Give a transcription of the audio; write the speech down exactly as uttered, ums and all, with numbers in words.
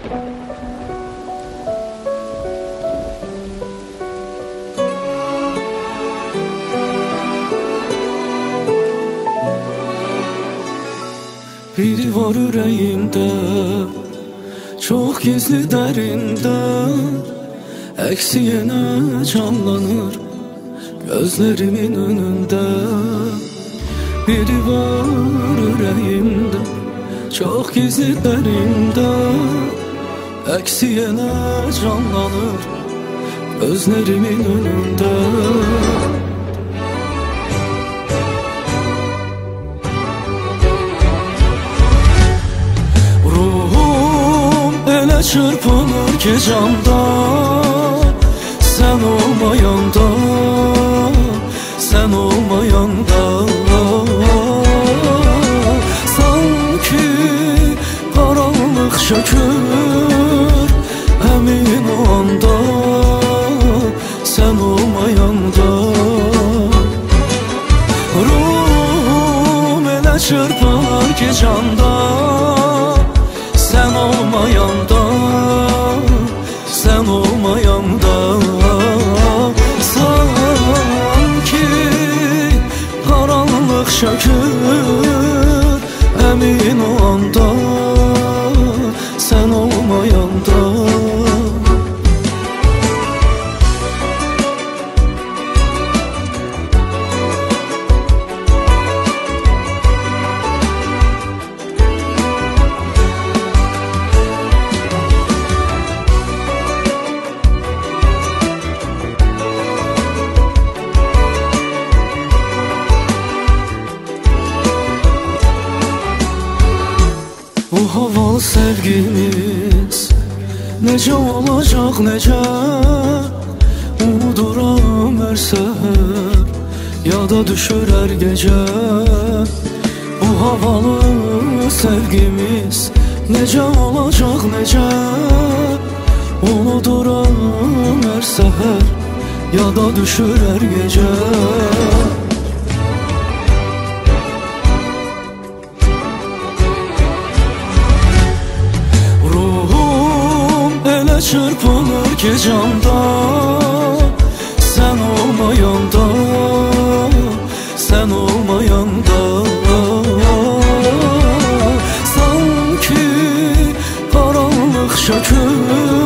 Biri var yüreğimde, çok gizli derinde, eksi yine canlanır gözlerimin önünde. Biri var yüreğimde, çok gizli derinde, eksi yine canlanır gözlerimin önünde. Çırpınır ki camda, sen olmayanda, sen olmayanda. Sanki karanlık çökür emin o anda, sen olmayanda. Ruhum elə çırpınır ki camda, sen olmayanda, sen olmayanda. Sanki karanlık çökür emin o anda, sen olmayanda. Bu havalı sevgimiz necə olacaq, necə umuduram hər səhər, yada düşür hər gecə. Bu havalı sevgimiz necə olacaq, necə umuduram hər səhər, yada düşür hər gecə. Çırpınır ki camda, sen olmayanda, sen olmayanda. Sanki karanlık çökür